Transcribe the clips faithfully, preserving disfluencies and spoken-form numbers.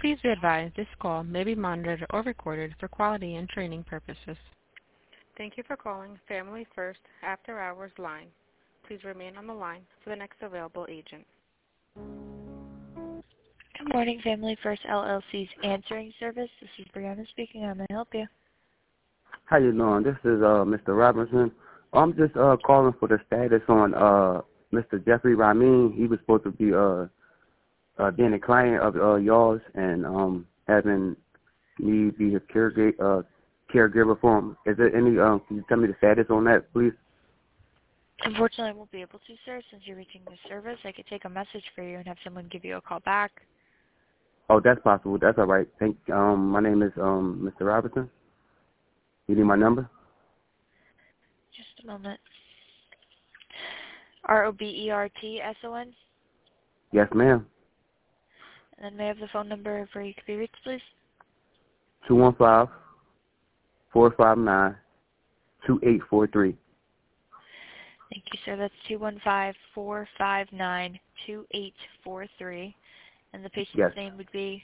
Please be advised this call may be monitored or recorded for quality and training purposes. Thank you for calling Family First After Hours line. Please remain on the line for the next available agent. Good morning, Family First L L C's answering service. This is Brianna speaking. How may I help you? How you doing? This is uh, Mister Robinson. I'm just uh, calling for the status on uh, Mister Jeffrey Ramin. He was supposed to be uh, uh, being a client of uh, y'all's and um, having me be his caregiver, uh, caregiver for him. Is there any? Um, can you tell me the status on that, please? Unfortunately, I won't be able to, sir, since you're reaching the service. I could take a message for you and have someone give you a call back. Oh, that's possible. That's all right. Thank. Um, my name is um, Mister Robinson. You need my number? Just a moment. R O B E R T S O N? Yes, ma'am. And then may I have the phone number where you could be reached, please? two one five, four five nine, two eight four three. Thank you, sir. That's two one five, four five nine, two eight four three. And the patient's Yes. name would be?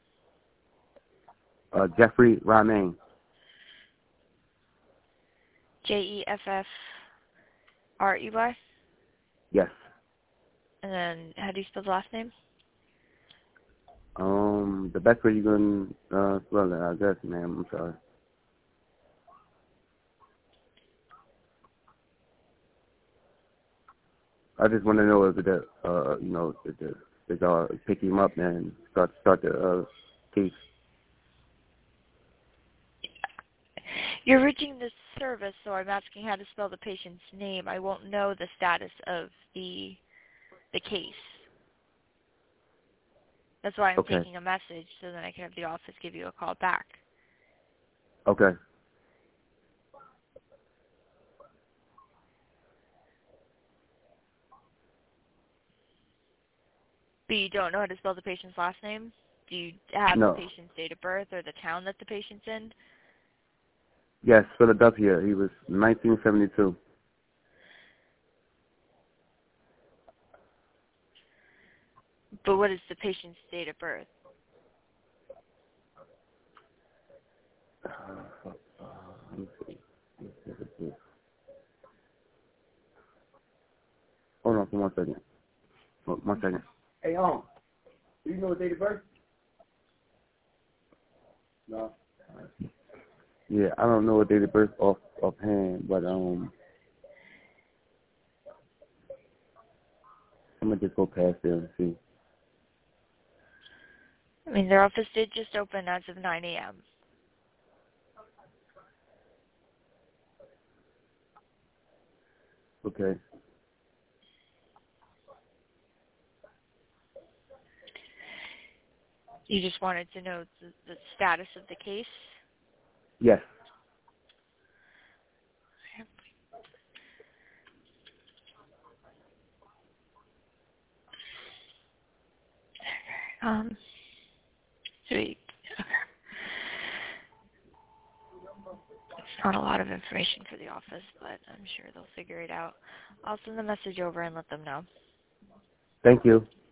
Uh, Jeffrey Ramin. J E F F R E Y? Yes. And then how do you spell the last name? Um, the best way you can uh, spell it, I guess, ma'am. I'm sorry. I just want to know if the, uh, you know, if the, if y'all pick him up and start start the uh, case. You're reaching the service, so I'm asking how to spell the patient's name. I won't know the status of the the case. That's why I'm Okay. taking a message, so then I can have the office give you a call back. Okay. But you don't know how to spell the patient's last name? Do you have No. the patient's date of birth or the town that the patient's in? Yes, Philadelphia. He was nineteen seventy-two. But what is the patient's date of birth? Uh, uh, let me see. Let me see. Hold on for one second. Oh, one second. Hey, um, do you know his date of birth? No. Yeah, I don't know a date of birth off offhand, but um, I'm gonna just go past there and see. I mean, their office did just open as of nine A M Okay. You just wanted to know the, the status of the case? Yes. Um, sweet. Okay. It's not a lot of information for the office, but I'm sure they'll figure it out. I'll send the message over and let them know. Thank you.